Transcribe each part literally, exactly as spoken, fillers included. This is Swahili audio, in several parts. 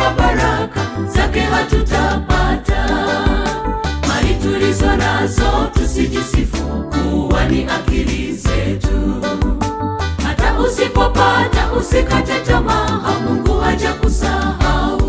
bila baraka zake hatutapata. Mali tulizo nazo tusijisifu kuwa ni akili zetu. Hata usipopata usikate tamaa, Mungu hajakusahau.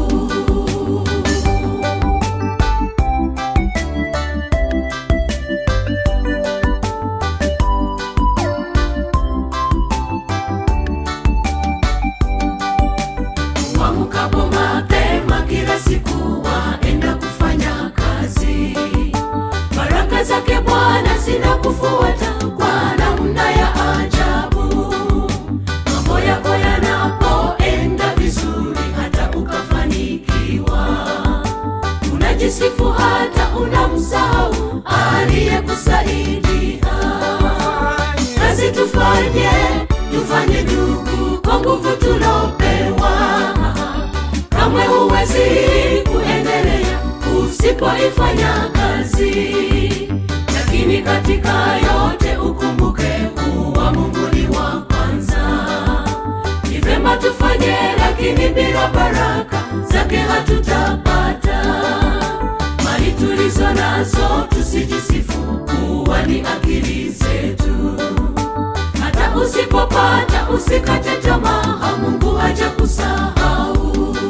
Wamukapo mapema kila siku waenda kufanya kazi. Baraka zake Bwana zinakufuata kwa namna ya ajabu. Mambo yako yanapoenda vizuri hata ukafanikiwa, unajisifu hata unamsahau aliyekusaidia. Kazi tufanye, tufanye ndugu kwa nguvu tulopewa. Kamwe huwezi kuendelea usipoifanya kazi. Lakini katika yote ukumbuke kuwa Mungu ni wa kwanza. Ni vema tufanye, lakini bila baraka zake hatutapata. Mali tulizo nazo tusijisifu kuwa ni akili zetu. Hata usipopata usikate tamaa, Mungu hajakusahau.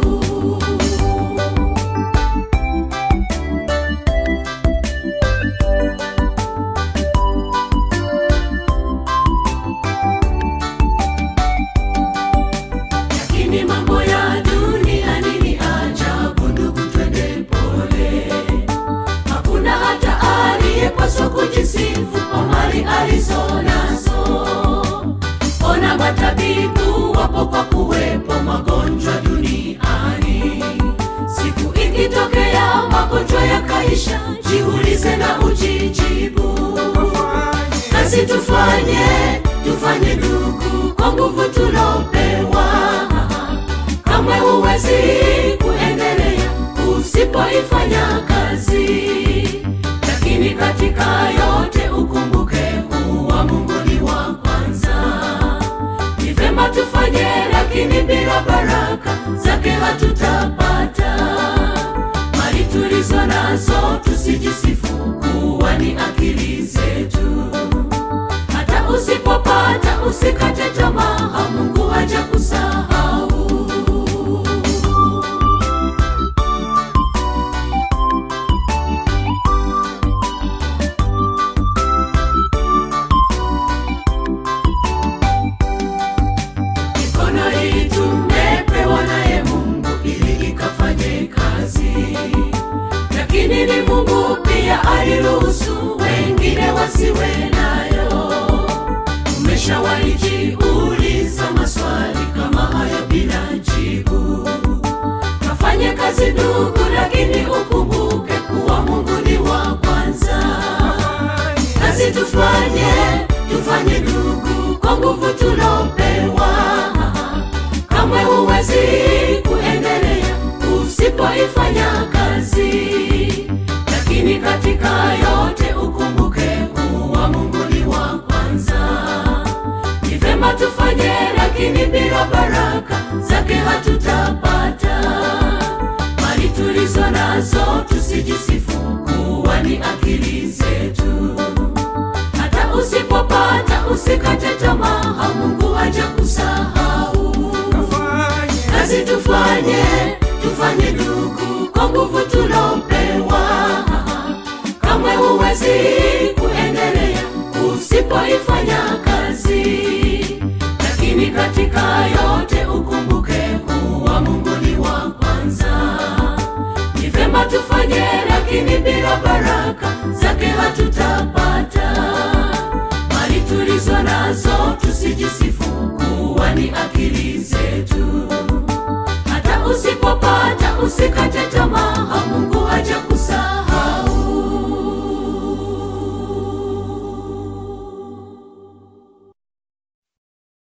Lakini mambo ya dunia ni ajabu ndugu, twende pole. Hakuna hata aliyepaswa kujisifu kwa mali alizo nazo. Ona matabibu wapo kwa kuwepo magonjwa duniani. Siku ikitokea magonjwa yakaisha, jiulize na ujijibu. Kazi tufanye, tufanye ndugu kwa nguvu tulopewa. Kamwe huwezi kuendelea usipoifanya kazi. Lakini katika yote ukumbuke kuwa Mungu ni wa kwanza. Ni vema tufanye, lakini bila baraka zake hatutapata. Mali tulizo nazo tusijisifu kuwa ni akili zetu. Hata usipopata usikate tamaa, Mungu hajakusahau. Mikono hii tumepewa naye Mungu ili ikafanye kazi. Lakini ni Mungu pia aliruhusu wengine wasiwe nayo. Umeshawahi jiuliza maswali kama hayo bila jibu? Kafanye kazi ndugu, lakini ukumbuke kuwa Mungu ni wa kwanza. Kazi tufanye, tufanye ndugu kwa nguvu tulopewa. Kamwe huwezi kuendelea usipoifanya kazi. Lakini katika yote ukumbuke kuwa Mungu ni wa kwanza. Ni vema tufanye, lakini bila baraka zake hatutapata. Mali tulizo nazo tusijisifu kuwa ni akili zetu. Hata usipopata usikate tamaa, Mungu hajakusahau. Kazi tufanye, tufanye ndugu kwa nguvu tulopewa. Kamwe huwezi kuendelea usipoifanya kazi. Lakini katika yote ukumbuke kuwa Mungu ni wa kwanza. Ni vema tufanye, lakini bila baraka zake hatutapata. Mali tulizo nazo tusijisifu kuwa ni akili